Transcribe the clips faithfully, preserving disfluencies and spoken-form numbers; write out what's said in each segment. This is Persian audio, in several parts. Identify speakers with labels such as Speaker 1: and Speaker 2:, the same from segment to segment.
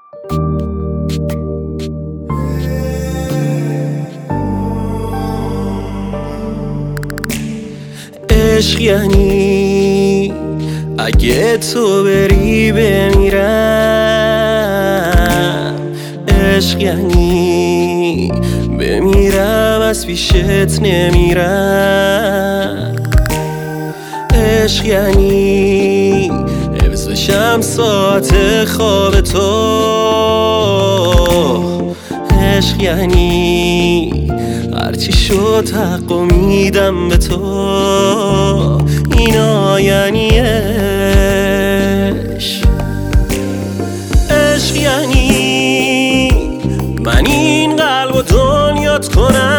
Speaker 1: عشق یعنی اگه تو بری بمیرم، عشق یعنی بمیرم از پیشت نمیرم، عشق یعنی حفظشم ساعت خواب تو، عشق یعنی هرچی شد حقو میدم به تو، اینا یعنی عشق. عشق یعنی من این قلب و دنیات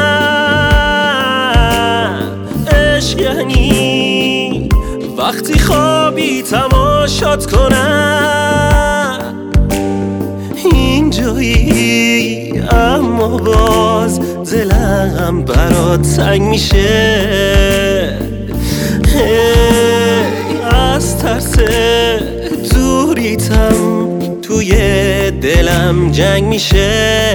Speaker 1: کنم، عشق یعنی وقتی خوابی تماشات کنم، اینجایی اما باز دلم برات تنگ میشه، از ترس دوریتم توی دلم جنگ میشه،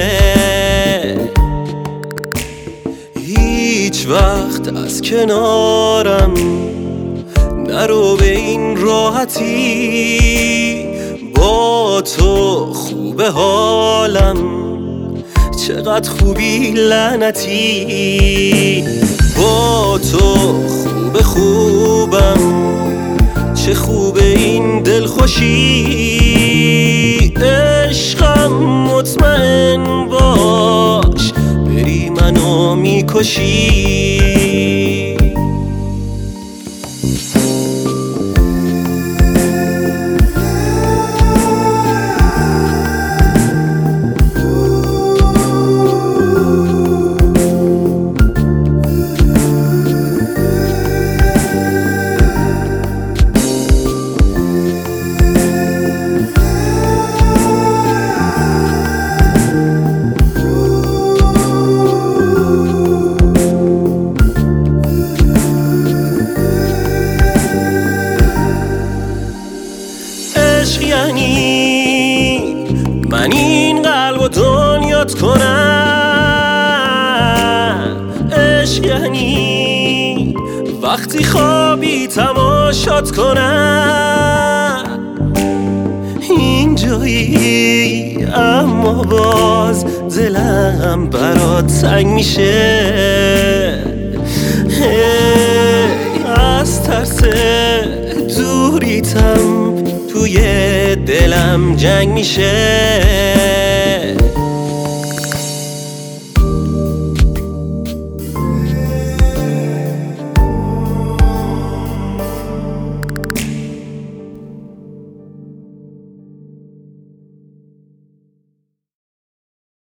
Speaker 1: هیچ وقت از کنارم نرو به این راحتی، با تو خوبه حالم چقدر خوبی لعنتی، با تو خوب خوبم چه خوبه این دلخوشی، عشقم مطمئن باش بری منو میکشی. عشق یعنی من این قلب و دنیات کنم، عشق یعنی وقتی خوابی تماشات کنم، اینجایی اما باز دلم برات تنگ میشه، از ترس دوریتم توی دلم جنگ میشه.